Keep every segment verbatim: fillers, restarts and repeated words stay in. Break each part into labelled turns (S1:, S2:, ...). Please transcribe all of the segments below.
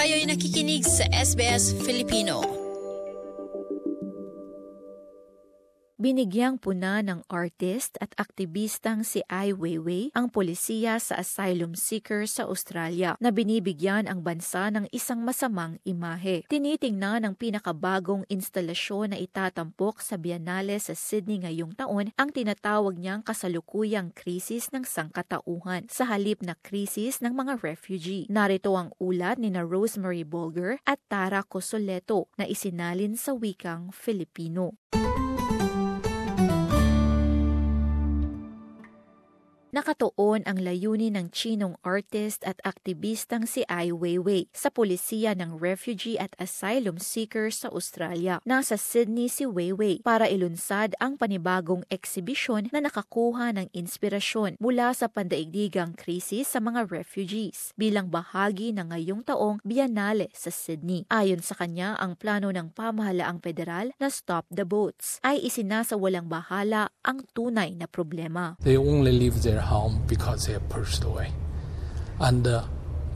S1: Kayo'y nakikinig sa S B S Filipino.
S2: Binigyang puna ng artist at aktivistang si Ai Weiwei ang polisiya sa asylum seeker sa Australia na binibigyan ang bansa ng isang masamang imahe. Tinitingnan ng pinakabagong instalasyon na itatampok sa Biennale sa Sydney ngayong taon ang tinatawag niyang kasalukuyang krisis ng sangkatauhan sa halip na krisis ng mga refugee. Narito ang ulat ni na Rosemary Bolger at Tara Cosoleto na isinalin sa wikang Filipino. Nakatuon ang layunin ng Chinong artist at aktivistang si Ai Weiwei sa polisiya ng refugee at asylum seekers sa Australia. Nasa Sydney si Weiwei para ilunsad ang panibagong eksibisyon na nakakuha ng inspirasyon mula sa pandaigdigang krisis sa mga refugees bilang bahagi ng ngayong taong Biennale sa Sydney. Ayon sa kanya, ang plano ng pamahalaang federal na Stop the Boats ay isinasawalang bahala ang tunay na problema.
S3: They only live their home because they are pushed away. And uh,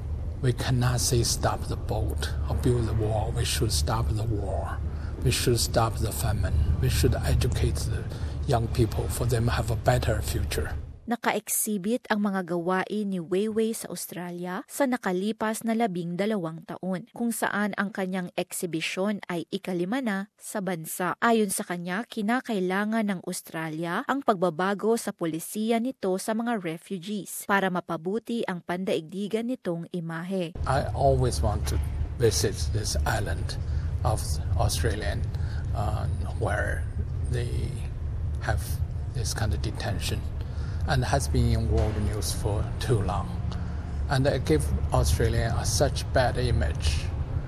S3: we cannot say stop the boat or build the wall. We should stop the war. We should stop the famine. We should educate the young people for them to have a better future.
S2: Naka-exhibit ang mga gawain ni Weiwei sa Australia sa nakalipas na labing dalawang taon, kung saan ang kanyang eksibisyon ay ikalima na sa bansa. Ayon sa kanya, kinakailangan ng Australia ang pagbabago sa polisiya nito sa mga refugees para mapabuti ang pandaigdigan nitong imahe.
S3: I always want to visit this island of Australia uh, where they have this kind of detention. And has been in world news for too long, and it gave Australia a such bad image,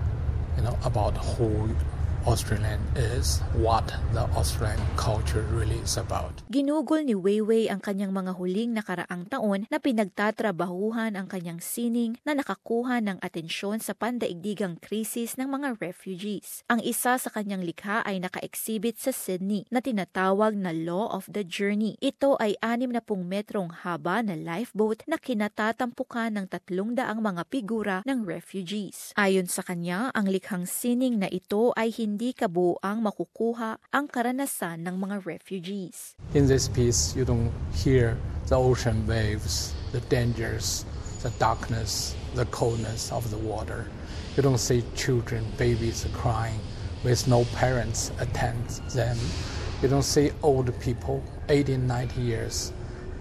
S3: you know, about who Australian is, what the Australian culture really is about.
S2: Ginugol ni Weiwei ang kanyang mga huling nakaraang taon na pinagtatrabahuhan ang kanyang sining na nakakuha ng atensyon sa pandaigdigang krisis ng mga refugees. Ang isa sa kanyang likha ay naka-exhibit sa Sydney na tinatawag na Law of the Journey. Ito ay anim na pung metrong haba na lifeboat na kinatatampukan ng tatlong daang mga figura ng refugees. Ayon sa kanya, ang likhang sining na ito ay hindi hindi kabuuang makukuha ang karanasan ng mga refugees.
S3: In this piece, you don't hear the ocean waves, the dangers, the darkness, the coldness of the water. You don't see children, babies crying with no parents attend them. You don't see old people, eighty, ninety years,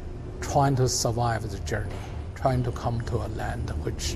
S3: trying to survive the journey, trying to come to a land which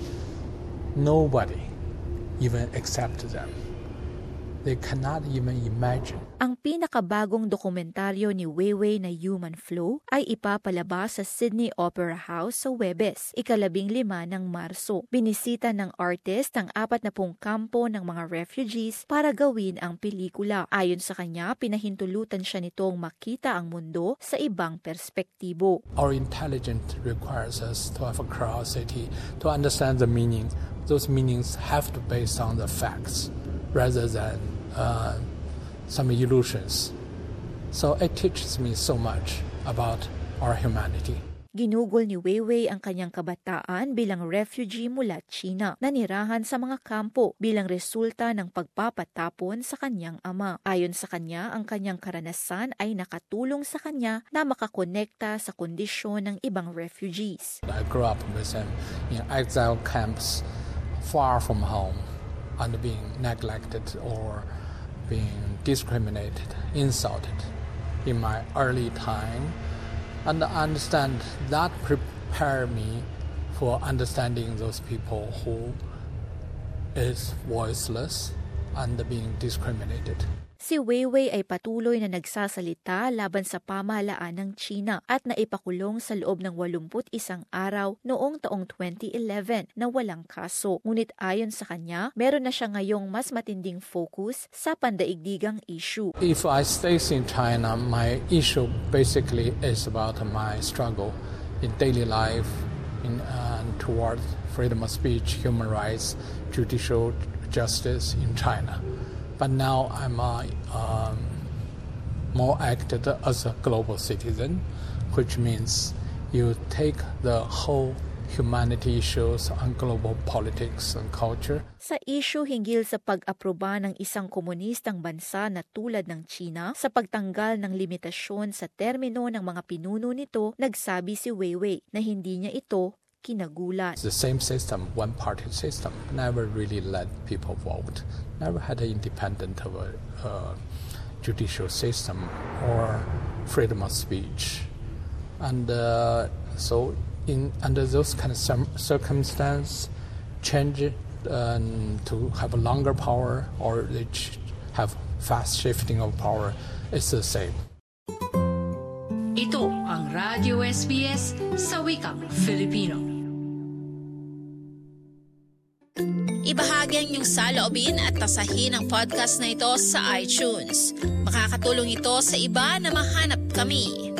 S3: nobody even accepts them. They cannot even imagine.
S2: Ang pinakabagong dokumentaryo ni Weiwei na Human Flow ay ipapalabas sa Sydney Opera House sa Huwebes, ikalabing lima ng Marso. Binisita ng artist ang apat na pung kampo ng mga refugees para gawin ang pelikula. Ayon sa kanya, pinahintulutan siya nitong makita ang mundo sa ibang perspektibo.
S3: Our intelligence requires us to have a curiosity, to understand the meaning. Those meanings have to be based on the facts rather than uh, some illusions. So it teaches me so much about our humanity.
S2: Ginugol ni Weiwei ang kanyang kabataan bilang refugee mula China na nirahan sa mga kampo bilang resulta ng pagpapatapon sa kanyang ama. Ayon sa kanya, ang kanyang karanasan ay nakatulong sa kanya na makakonekta sa kondisyon ng ibang refugees.
S3: I grew up with him in exile camps far from home and being neglected or being discriminated, insulted in my early time. And I understand that prepared me for understanding those people who is voiceless and being discriminated.
S2: Si Weiwei ay patuloy na nagsasalita laban sa pamahalaan ng China at naipakulong sa loob ng walumput isang araw noong taong twenty eleven na walang kaso. Ngunit ayon sa kanya, meron na siya ngayong mas matinding focus sa pandaigdigang issue.
S3: If I stay in China, my issue basically is about my struggle in daily life in uh, toward freedom of speech, human rights, judicial justice in China. But now I'm uh, um, more acted as a global citizen, which means you take the whole humanity issues, on global politics and culture.
S2: Sa issue hinggil sa pag-aproba ng isang komunistang bansa na tulad ng China sa pagtanggal ng limitasyon sa termino ng mga pinuno nito, nagsabi si Weiwei na hindi niya ito kinagulat.
S3: The same system, one-party system, never really let people vote, never had an independent of a, uh, judicial system or freedom of speech. And uh, so in under those kind of circumstances, change it um, to have a longer power or have fast shifting of power is the same.
S4: Ito ang Radio S B S sa wikang Filipino.
S1: Ibahagi ang iyong saloobin at tasahin ang podcast na ito sa iTunes. Makakatulong ito sa iba na mahanap kami.